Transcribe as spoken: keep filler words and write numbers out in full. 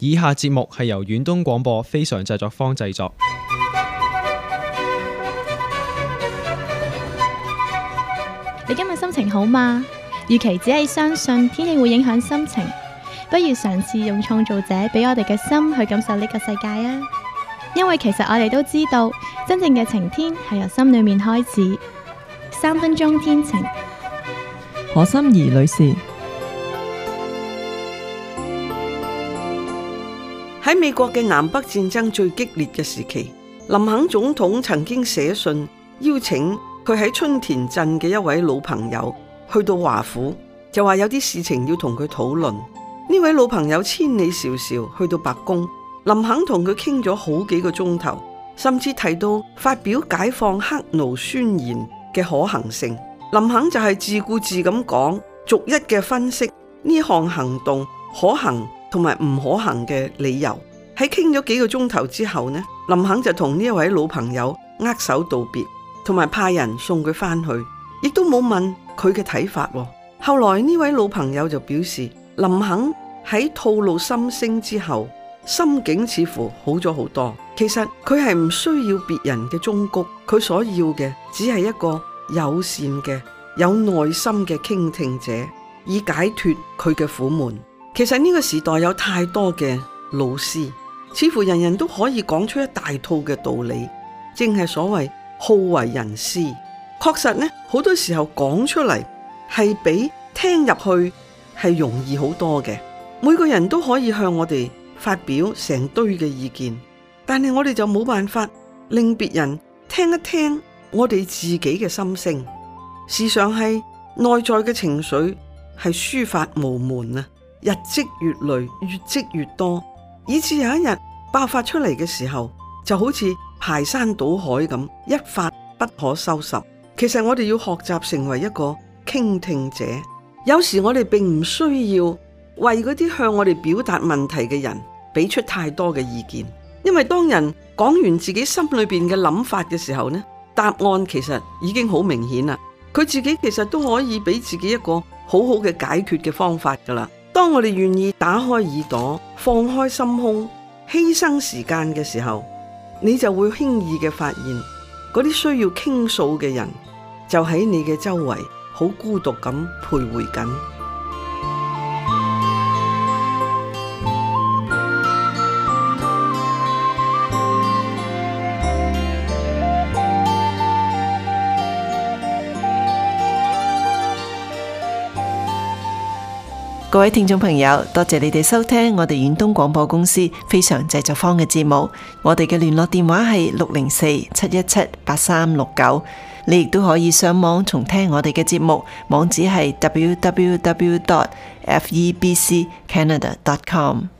以下節目係由遠東廣播非常製作坊製作。 你今日心情好嗎？與其只係相信天氣會影響心情，不如嘗試用創造者俾我哋嘅心去感受呢個世界啊！因為其實我哋都知道，真正嘅晴天係由心裏面開始。三分鐘天晴， 何心怡女士。 喺美國嘅南北戰爭最激烈嘅時期，林肯總統曾經寫信邀請佢喺春田鎮嘅一位老朋友去到華府，就話有啲事情要同佢討論。呢位老朋友千里迢迢去到白宮，林肯同佢傾咗好幾個鐘頭，甚至提到發表解放黑奴宣言嘅可行性。林肯就係自顧自咁講，逐一嘅分析呢項行動可行同埋唔可行嘅理由。喺傾咗幾個鐘頭之後呢，林肯就同呢一位老朋友握手道別，同埋派人送佢翻去，亦都冇問佢嘅睇法。後來呢位老朋友就表示，林肯喺吐露心聲之後，心境似乎好咗好多。其實佢係唔需要別人嘅忠告，佢所要嘅只係一個友善嘅、有耐心嘅傾聽者，以解脫佢嘅苦悶。其實呢個時代有太多嘅老師，似乎人人都可以講出一大套嘅道理，正係所謂好為人師。確實呢，好多時候講出嚟係比聽入去係容易好多嘅。每個人都可以向我哋發表成堆嘅意見，但係我哋就冇辦法令別人聽一聽我哋自己嘅心聲。時常係內在嘅情緒係抒發無門啊，日積月累，越積越多，以至有一日爆發出嚟嘅時候，就好似排山倒海咁，一發不可收拾。其實我哋要學習成為一個傾聽者。有時我哋並唔需要為嗰啲向我哋表達問題嘅人俾出太多嘅意見，因為當人講完自己心裏邊嘅諗法嘅時候呢，答案其實已經好明顯啦。佢自己其實都可以俾自己一個好好嘅解決嘅方法噶啦。當我哋願意打開耳朵，放開心胸，犧牲時間嘅時候，你就會輕易嘅發現，嗰啲需要傾訴嘅人就喺你嘅周圍，好孤獨咁徘徊緊。 各位聽眾朋友，多謝你哋收聽我哋遠東廣播公司非常製作坊嘅節目。我哋嘅聯絡電話係六零四七一七八三六九。你亦都可以上網重聽我哋嘅節目，網址係 double-u double-u double-u dot f e b c canada dot com。